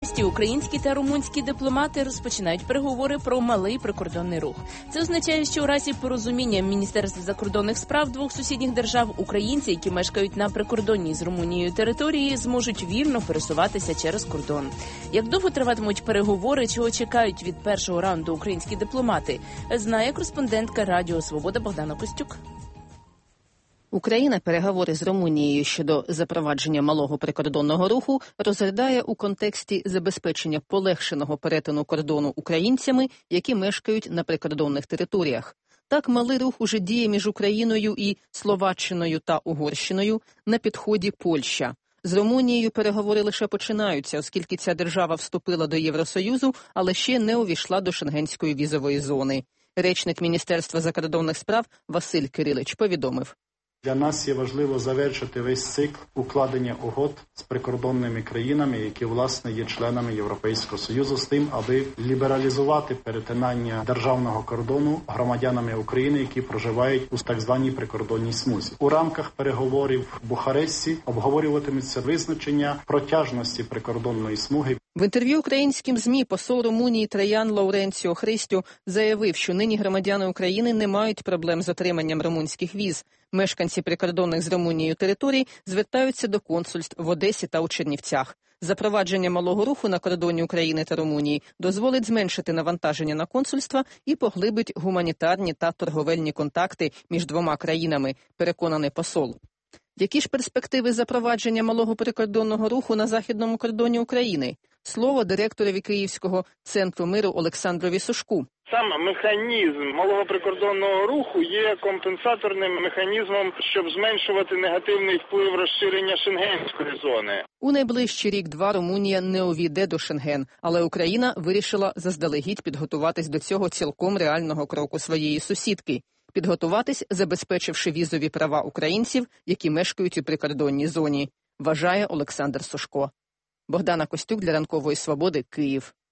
Українські та румунські дипломати розпочинають переговори про малий прикордонний рух. Це означає, що у разі порозуміння Міністерств закордонних справ двох сусідніх держав українці, які мешкають на прикордонній з Румунією території, зможуть вільно пересуватися через кордон. Як довго триватимуть переговори, чого чекають від першого раунду українські дипломати, знає кореспондентка Радіо Свобода Богдана Костюк. Україна переговори з Румунією щодо запровадження малого прикордонного руху розглядає у контексті забезпечення полегшеного перетину кордону українцями, які мешкають на прикордонних територіях. Так, малий рух уже діє між Україною і Словаччиною та Угорщиною, на підході Польща. З Румунією переговори лише починаються, оскільки ця держава вступила до Євросоюзу, але ще не увійшла до Шенгенської візової зони. Речник Міністерства закордонних справ Василь Кирилич повідомив. Для нас є важливо завершити весь цикл укладення угод з прикордонними країнами, які, власне, є членами Європейського Союзу, з тим, аби лібералізувати перетинання державного кордону громадянами України, які проживають у так званій прикордонній смузі. У рамках переговорів в Бухаресті обговорюватиметься визначення протяжності прикордонної смуги. В інтерв'ю українським ЗМІ посол Румунії Траян Лауренціо Христю заявив, що нині громадяни України не мають проблем з отриманням румунських віз. Мешканці прикордонних з Румунією територій звертаються до консульств в Одесі та у Чернівцях. Запровадження малого руху на кордоні України та Румунії дозволить зменшити навантаження на консульства і поглибить гуманітарні та торговельні контакти між двома країнами, переконаний посол. Які ж перспективи запровадження малого прикордонного руху на західному кордоні України? Слово директорові Київського центру миру Олександрові Сушку. Сам механізм малого прикордонного руху є компенсаторним механізмом, щоб зменшувати негативний вплив розширення шенгенської зони. У найближчий рік-два Румунія не увійде до Шенген, але Україна вирішила заздалегідь підготуватись до цього цілком реального кроку своєї сусідки. Підготуватись, забезпечивши візові права українців, які мешкають у прикордонній зоні, вважає Олександр Сушко. Богдана Костюк для Ранкової Свободи, Київ.